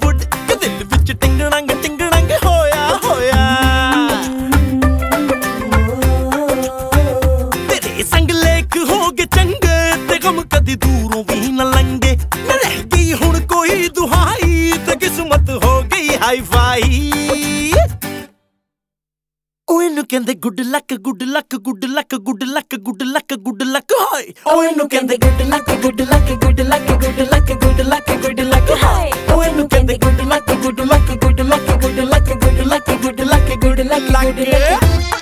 ਬਾਲੀਵੁੱਡ ਕਿ ਦਿਲ ਵਿੱਚ ਟਿੰਗਣੰਗ ਟਿੰਗਣੰਗ ਹੋਇਆ ਹੋਇਆ ਤੇਰੇ ਸੰਗ ਲੇਖ ਹੋ ਗਏ ਚੰਗੇ ਤੇ ਗਮ ਕਦੀ ਦੂਰੋਂ ਵੀ ਨਾ ਲੰਗੇ ਨਾ ਰਹਿ ਗਈ ਹੁਣ ਕੋਈ ਦੁਹਾਈ ਤੇ ਕਿਸਮਤ ਹੋ ਗਈ ਹਾਈ ਫਾਈ ਓਏ ਨੂੰ ਕਹਿੰਦੇ good luck good luck good luck good luck good luck good luck ਹਾਏ ਓਏ ਨੂੰ ਕਹਿੰਦੇ good luck good luck good luck good luck good luck good luck ਹਾਏ ਓਏ ਨੂੰ ਕਹਿੰਦੇ good luck good luck good luck good luck good luck good luck good luck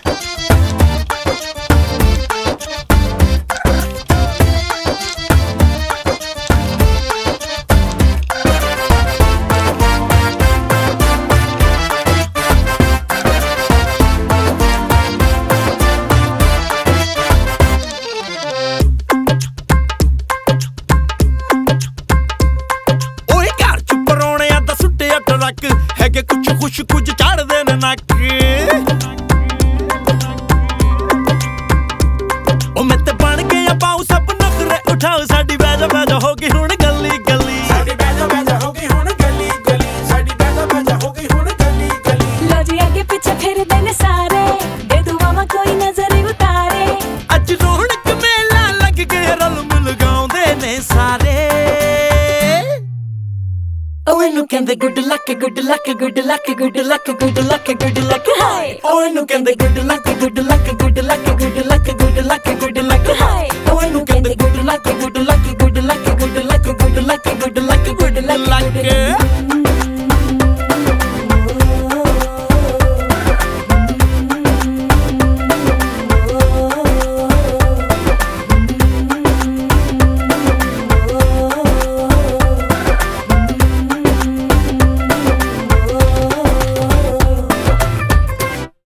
truck ਹੈਗੇ ਕੁਛ ਖੁਸ਼ ਕੁਝ ਚੜਦੇ ਨੇ ਨੱਕ ਉਹ ਮੈਂ ਤੇ ਬਣ ਗਿਆ ਪਾਉ ਸਭ ਨਖਰੇ ਉਠਾਓ ਸਾਡੀ ਬੈਜਾ ਬੈਜਾ ਹੋ ਗਈ ਹੁਣ ਗਲੀ ਗਲੀ ਸਾਡੀ ਬੈਜਾ ਬੈਜਾ ਹੋ ਗਈ ਹੁਣ ਗਲੀ ਗਲੀ ਸਾਡੀ ਬੈਜਾ ਬੈਜਾ ਹੋ ਗਈ ਹੁਣ ਗਲੀ ਗਲੀ ਲੋ ਜੀ ਅੱਗੇ ਪਿੱਛੇ ਫਿਰਦੇ ਨੇ ਸਾਰੇ ਦੇ ਦੁਆਵਾਂ ਕੋਈ ਨਜ਼ਰ ਉਤਾਰੇ ਅੱਜ ਰੌਣਕ ਮੇਲਾ ਲੱਗ ਗਿਆ ਰਲ ਮਿਲ ਗਾਉਂਦੇ ਨੇ ਸਾਰੇ ਓਏ ਨੂੰ ਕਹਿੰਦੇ good luck good luck good luck good luck good luck good luck ਹਾਏ ਓਏ ਨੂੰ ਕਹਿੰਦੇ good luck good luck good luck good luck good luck good